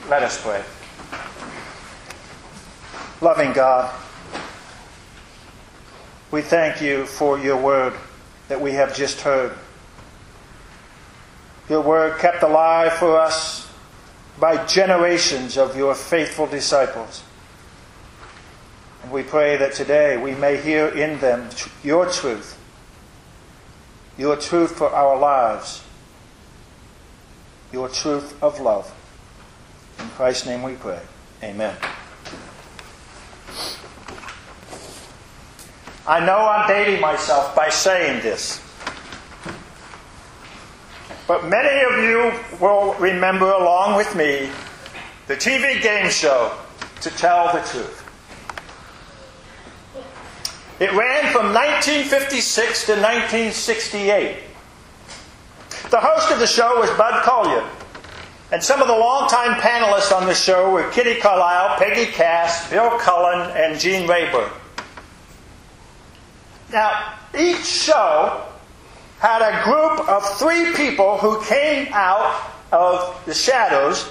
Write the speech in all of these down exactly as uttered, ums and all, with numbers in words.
Let us pray. Loving God, we thank you for your word that we have just heard. Your word kept alive for us by generations of your faithful disciples. And we pray that today we may hear in them your truth, your truth for our lives, your truth of love. In Christ's name we pray. Amen. I know I'm dating myself by saying this, but many of you will remember along with me the T V game show To Tell the Truth. It ran from nineteen fifty-six to nineteen sixty-eight. The host of the show was Bud Collyer, and some of the longtime panelists on the show were Kitty Carlisle, Peggy Cass, Bill Cullen, and Gene Rayburn. Now, each show had a group of three people who came out of the shadows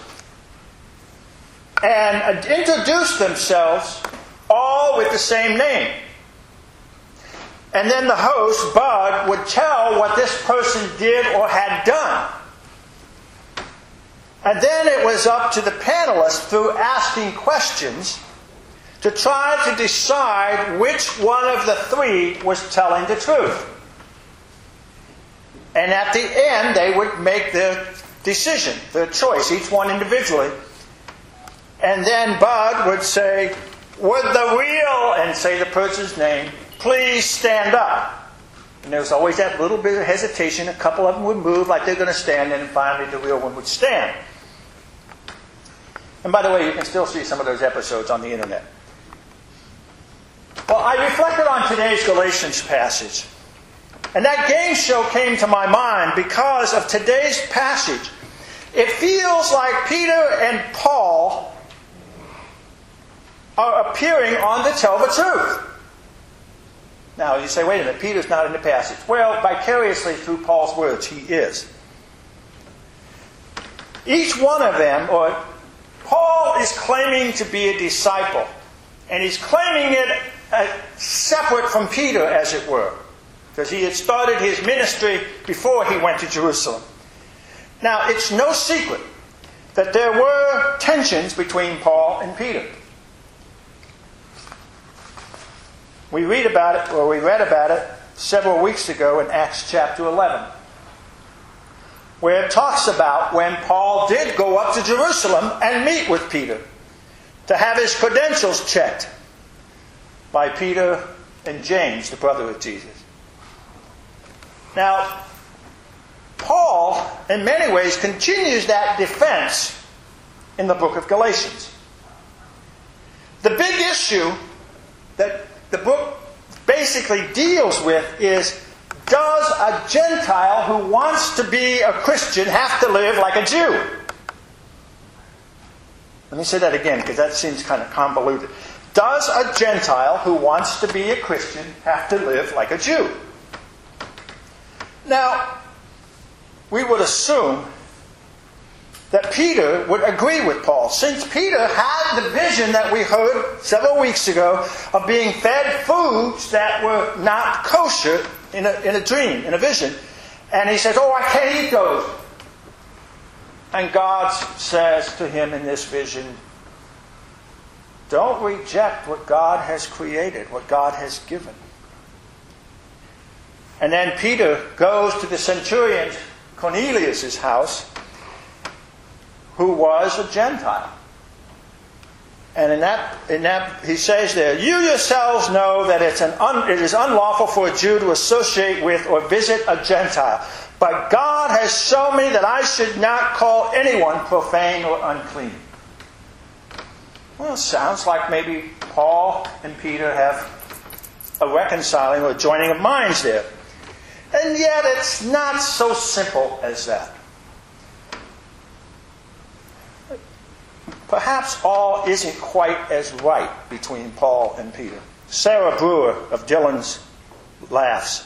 and introduced themselves all with the same name. And then the host, Bud, would tell what this person did or had done. And then it was up to the panelists, through asking questions, to try to decide which one of the three was telling the truth. And at the end, they would make their decision, their choice, each one individually. And then Bud would say, "Would the real," and say the person's name, "please stand up." And there was always that little bit of hesitation. A couple of them would move like they're going to stand, and finally the real one would stand. And by the way, you can still see some of those episodes on the internet. Well, I reflected on today's Galatians passage. And that game show came to my mind because of today's passage. It feels like Peter and Paul are appearing on to tell the truth. Now, you say, wait a minute, Peter's not in the passage. Well, vicariously through Paul's words, he is. Each one of them, or Paul is claiming to be a disciple. And he's claiming it uh, separate from Peter, as it were. Because he had started his ministry before he went to Jerusalem. Now, it's no secret that there were tensions between Paul and Peter. We read about it, or we read about it several weeks ago in Acts chapter eleven, where it talks about when Paul did go up to Jerusalem and meet with Peter to have his credentials checked by Peter and James, the brother of Jesus. Now, Paul, in many ways, continues that defense in the book of Galatians. The big issue that the book basically deals with is, does a Gentile who wants to be a Christian have to live like a Jew? Let me say that again, because that seems kind of convoluted. Does a Gentile who wants to be a Christian have to live like a Jew? Now, we would assume that Peter would agree with Paul, since Peter had the vision that we heard several weeks ago of being fed foods that were not kosher in a, in a dream, in a vision. And he says, oh, I can't eat those. And God says to him in this vision, don't reject what God has created, what God has given. And then Peter goes to the centurion Cornelius' house, who was a Gentile. And in that, in that, he says there, you yourselves know that it's an un, it is unlawful for a Jew to associate with or visit a Gentile. But God has shown me that I should not call anyone profane or unclean. Well, it sounds like maybe Paul and Peter have a reconciling or joining of minds there. And yet it's not so simple as that. Perhaps all isn't quite as right between Paul and Peter. Sarah Brewer of Dylan's Laughs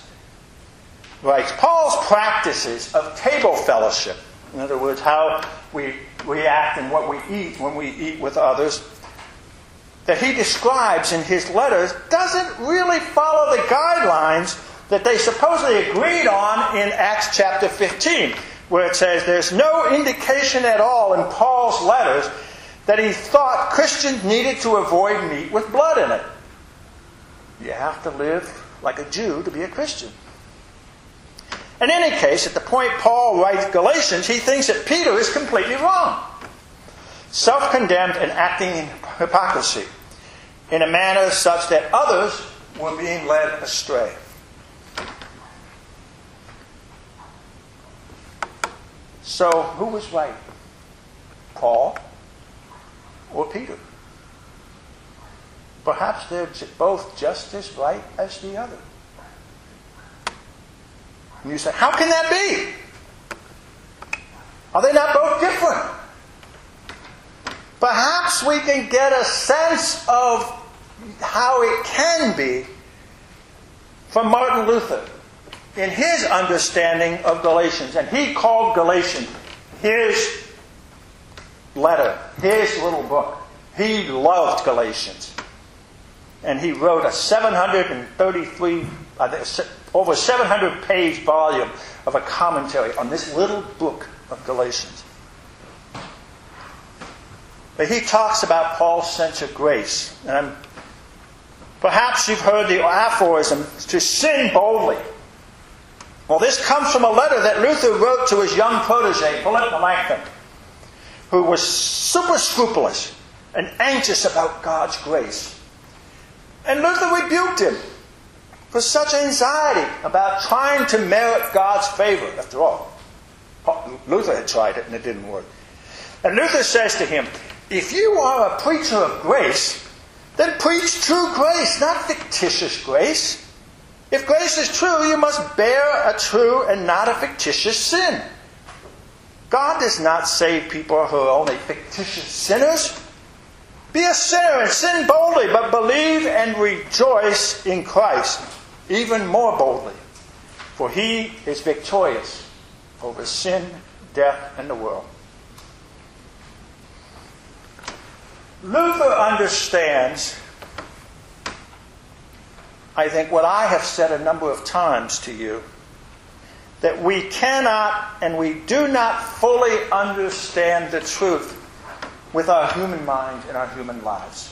writes, Paul's practices of table fellowship, in other words, how we react and what we eat when we eat with others, that he describes in his letters doesn't really follow the guidelines that they supposedly agreed on in Acts chapter fifteen, where it says there's no indication at all in Paul's letters that he thought Christians needed to avoid meat with blood in it. You have to live like a Jew to be a Christian. In any case, at the point Paul writes Galatians, he thinks that Peter is completely wrong, self-condemned and acting in hypocrisy, in a manner such that others were being led astray. So, who was right? Paul or Peter? Perhaps they're both just as right as the other. And you say, how can that be? Are they not both different? Perhaps we can get a sense of how it can be from Martin Luther in his understanding of Galatians. And he called Galatians his letter, his little book. He loved Galatians. And he wrote a seven hundred thirty-three, uh, over seven hundred page volume of a commentary on this little book of Galatians. But he talks about Paul's sense of grace. And perhaps you've heard the aphorism, to sin boldly. Well, this comes from a letter that Luther wrote to his young protege, Philip Melanchthon, who was super scrupulous and anxious about God's grace. And Luther rebuked him for such anxiety about trying to merit God's favor. After all, Luther had tried it and it didn't work. And Luther says to him, if you are a preacher of grace, then preach true grace, not fictitious grace. If grace is true, you must bear a true and not a fictitious sin. God does not save people who are only fictitious sinners. Be a sinner and sin boldly, but believe and rejoice in Christ even more boldly. For he is victorious over sin, death, and the world. Luther understands, I think, what I have said a number of times to you, that we cannot and we do not fully understand the truth with our human mind and our human lives.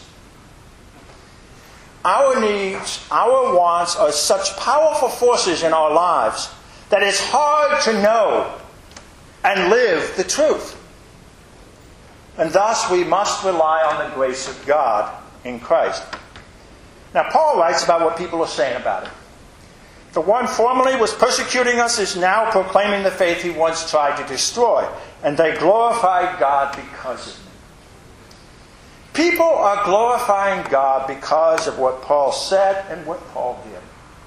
Our needs, our wants are such powerful forces in our lives that it's hard to know and live the truth. And thus we must rely on the grace of God in Christ. Now, Paul writes about what people are saying about it. The one formerly was persecuting us is now proclaiming the faith he once tried to destroy, and they glorified God because of it. People are glorifying God because of what Paul said and what Paul did.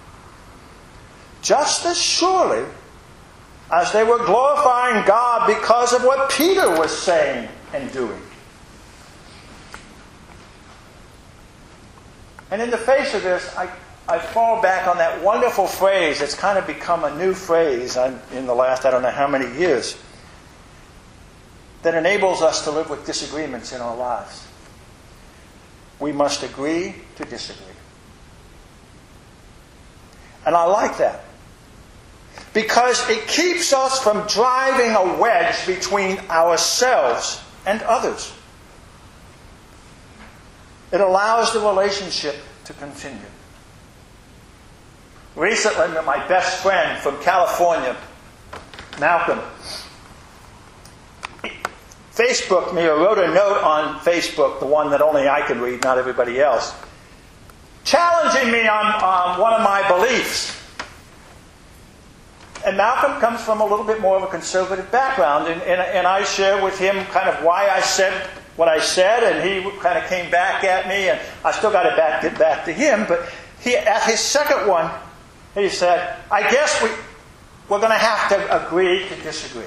Just as surely as they were glorifying God because of what Peter was saying and doing. And in the face of this, I, I fall back on that wonderful phrase that's kind of become a new phrase in the last, I don't know how many years, that enables us to live with disagreements in our lives. We must agree to disagree. And I like that. Because it keeps us from driving a wedge between ourselves and others. It allows the relationship to continue. Recently, my best friend from California, Malcolm, Facebooked me or wrote a note on Facebook, the one that only I can read, not everybody else, challenging me on, on one of my beliefs. And Malcolm comes from a little bit more of a conservative background, and, and, and I share with him kind of why I said what I said, and he kind of came back at me, and I still got to back it back to him. But he, at his second one, he said, I guess we, we're going to have to agree to disagree.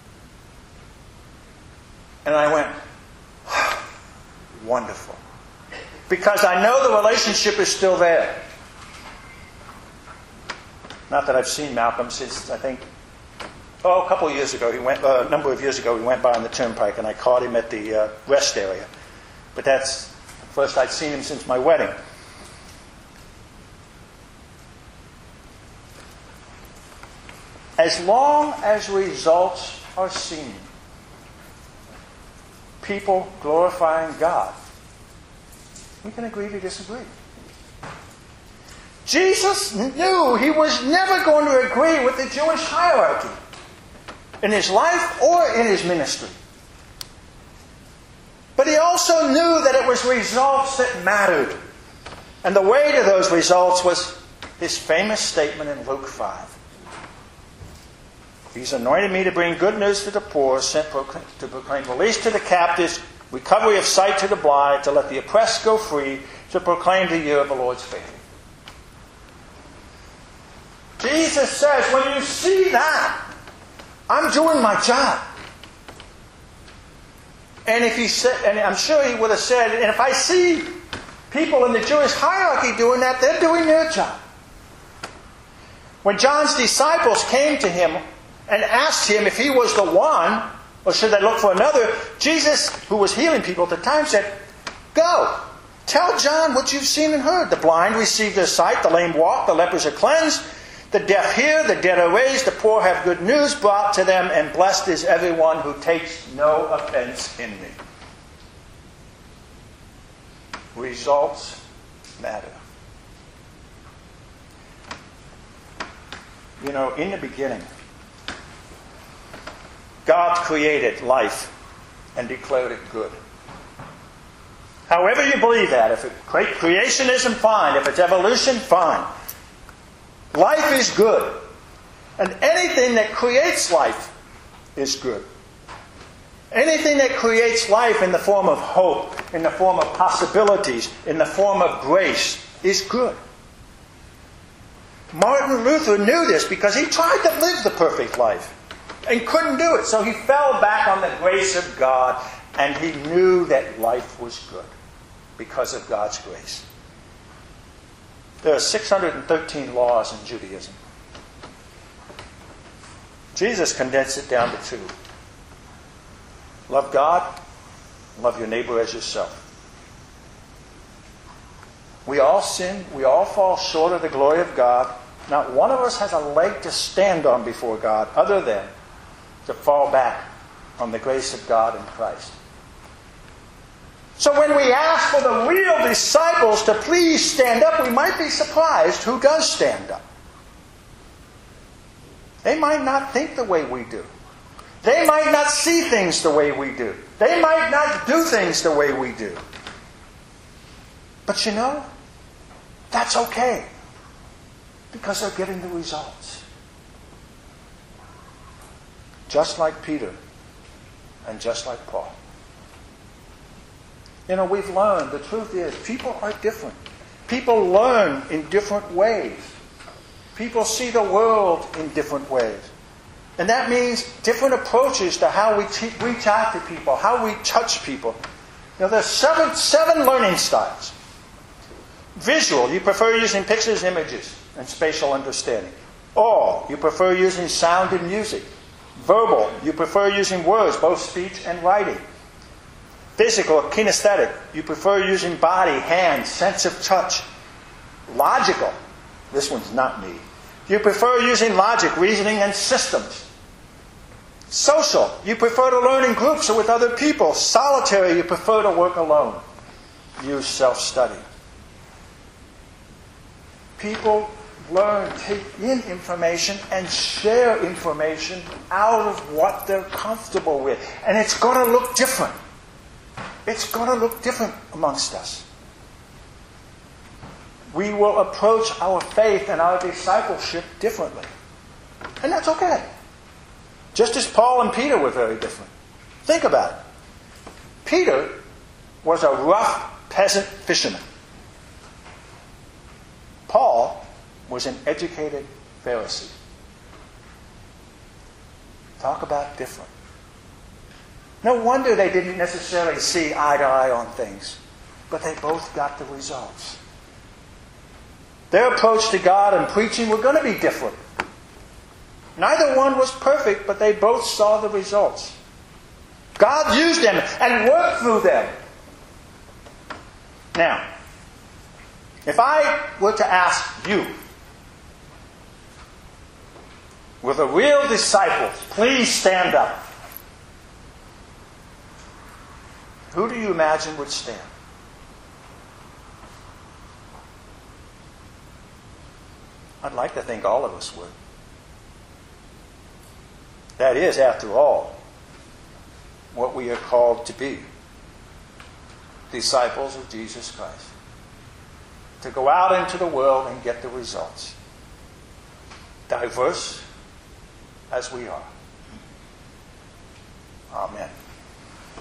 And I went, wonderful. Because I know the relationship is still there. Not that I've seen Malcolm since, I think, Oh, a couple of years ago, he went. Uh, a number of years ago, he went by on the turnpike, and I caught him at the uh, rest area. But that's the first I'd seen him since my wedding. As long as results are seen, people glorifying God, we can agree to disagree. Jesus knew he was never going to agree with the Jewish hierarchy in his life or in his ministry. But he also knew that it was results that mattered. And the way to those results was his famous statement in Luke five. He's anointed me to bring good news to the poor, sent to proclaim release to the captives, recovery of sight to the blind, to let the oppressed go free, to proclaim the year of the Lord's favor. Jesus says, when you see that, I'm doing my job. And if he said, and I'm sure he would have said, and if I see people in the Jewish hierarchy doing that, they're doing their job. When John's disciples came to him and asked him if he was the one, or should they look for another, Jesus, who was healing people at the time, said, go, tell John what you've seen and heard. The blind receive their sight, the lame walk, the lepers are cleansed, the deaf hear, the dead are raised, the poor have good news brought to them, and blessed is everyone who takes no offense in me. Results matter. You know, in the beginning, God created life and declared it good. However you believe that, if it's creationism, fine. If it's evolution, fine. Life is good. And anything that creates life is good. Anything that creates life in the form of hope, in the form of possibilities, in the form of grace, is good. Martin Luther knew this because he tried to live the perfect life and couldn't do it. So he fell back on the grace of God, and he knew that life was good because of God's grace. There are six hundred thirteen laws in Judaism. Jesus condensed it down to two. Love God, love your neighbor as yourself. We all sin, we all fall short of the glory of God. Not one of us has a leg to stand on before God other than to fall back on the grace of God in Christ. So when we ask for the real disciples to please stand up, we might be surprised who does stand up. They might not think the way we do. They might not see things the way we do. They might not do things the way we do. But you know, that's okay, because they're getting the results. Just like Peter and just like Paul. You know, we've learned, the truth is, people are different. People learn in different ways. People see the world in different ways. And that means different approaches to how we te- reach out to people, how we touch people. You know, there's seven, seven learning styles. Visual, you prefer using pictures, images, and spatial understanding. Oral, you prefer using sound and music. Verbal, you prefer using words, both speech and writing. Physical, kinesthetic, you prefer using body, hands, sense of touch. Logical, this one's not me. You prefer using logic, reasoning, and systems. Social, you prefer to learn in groups or with other people. Solitary, you prefer to work alone. Use self-study. People learn, take in information, and share information out of what they're comfortable with. And it's going to look different. It's going to look different amongst us. We will approach our faith and our discipleship differently. And that's okay. Just as Paul and Peter were very different. Think about it. Peter was a rough peasant fisherman. Paul was an educated Pharisee. Talk about different. No wonder they didn't necessarily see eye to eye on things. But they both got the results. Their approach to God and preaching were going to be different. Neither one was perfect, but they both saw the results. God used them and worked through them. Now, if I were to ask you, with the real disciples, please stand up, who do you imagine would stand? I'd like to think all of us would. That is, after all, what we are called to be. Disciples of Jesus Christ. To go out into the world and get the results. Diverse as we are. Amen.